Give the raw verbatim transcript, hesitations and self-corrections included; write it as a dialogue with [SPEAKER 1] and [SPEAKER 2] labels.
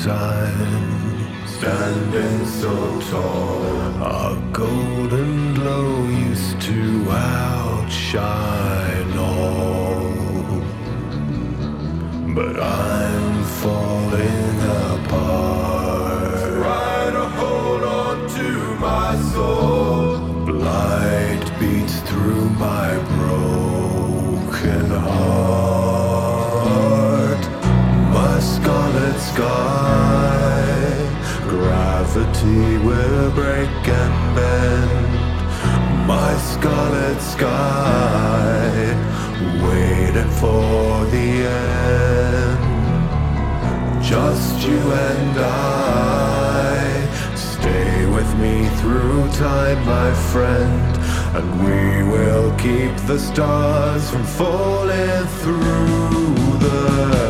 [SPEAKER 1] time, standing so tall. Our golden glow used to outshine all, but I'm falling apart. Try to hold on to my soul. Light beats through my broken heart. My scarlet sky, gravity will break and bend. My scarlet sky, waiting for the end. Just you and I, stay with me through time, my friend, and we will keep the stars from falling through the